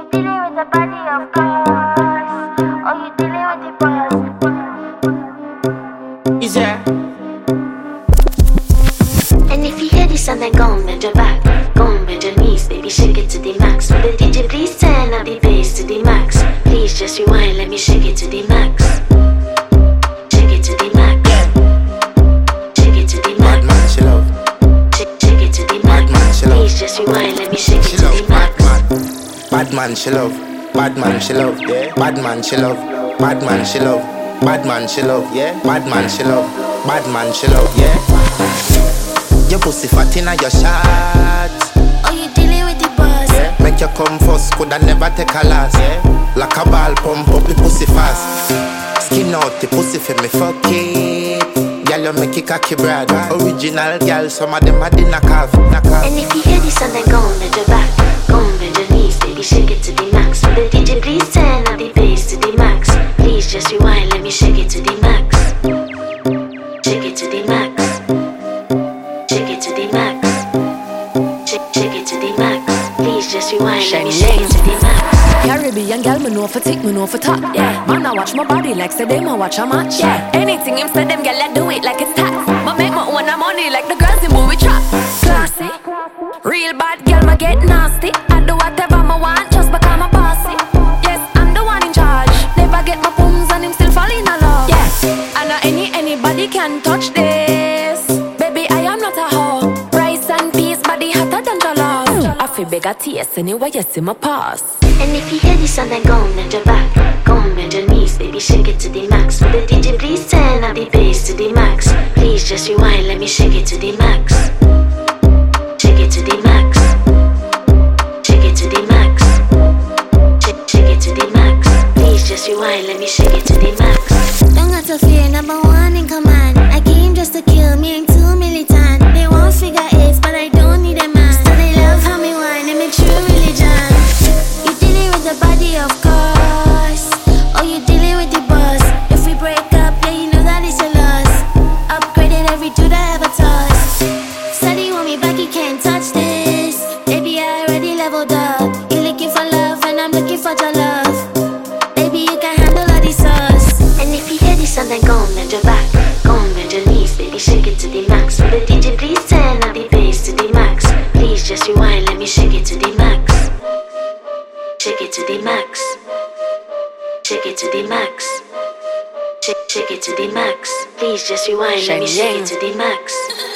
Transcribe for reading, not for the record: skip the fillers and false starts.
dealing with the body of cars, or you dealing with the boss. Is there? And if you hear this and then go on bend your back, go on bend your knees, baby shake it to the max. Will the DJ please turn up the bass to the max? Please just rewind, let me shake it to the max. Shake it to the max. Shake it to the max. Bad man, she love. Shake it to the max. Bad man, she love. Please just rewind, let me shake She it to love. the max. Bad man, she love. Bad man, she love. Yeah. Bad man, she love. Bad man, she love. Bad man, she love. Yeah. Bad man, she love. Bad man, she love. Yeah. Your pussy fat inna your shot. Oh, you dealing with the boss. Yeah. Make you come first, coulda never take a last. Yeah. Like a ball, pump up the pussy fast. Skin out the pussy for me, fuck it. Girl, you make it cocky brad. Original girl, some of them are the knockoff. And if you hear this and then go on bend your back, go on bend your knees, baby shake it to the max. Will the DJ please turn up the bass to the max? Please just rewind, let me shake it to the max. Shake it to the max. Shake it to the max. Shake it to the max. Please just rewind, let me shake it to the max. Caribbean girl, me know for tick, me know for top. Yeah, man, I watch my body like say them I watch a match. Yeah, anything him say them girl, I do it like it's tax. But make my own money like the girls in movie trap. Classy, real bad girl, me get nasty. I do whatever I want just because I'm bossy. Yes, I'm the one in charge. Never get my booms and him still fall in love. Yes, I know anybody can touch this. Baby, I am not a hoe. Rice and peas, body hotter than jollof. I feel big a taste anyway, you see my pass. And if you hear this and then go on bend your back, go on bend your knees, baby shake it to the max. Will the DJ please turn up the bass to the max? Please just rewind, let me shake it to the max. Shake it to the max. Shake it to the max. Shake it to the max. Please just rewind, let me shake it to the max. Don't got to fear, number one in command. I came just to kill, me ain't too militant. They won't figure eights, but I don't need a man. Still they love how me whine, and me true religion. You dealing with the body of course, or you dealing with the boss. If we break up, yeah, you know that it's a loss. Upgraded every dude I ever tossed. Said he want me back, he can't touch this. Baby, I already leveled up. You looking for love, and I'm looking for your love. Baby, you can handle all the sauce. And if you hear this and then go on bend your back, go on bend your knees, baby shake it to the max. Will the DJ please turn up the bass to the max? Please just rewind, let me shake it to the max. Shake it to the max. Shake it to the max. Shake it to the max. Please just rewind, let me shake it to the max.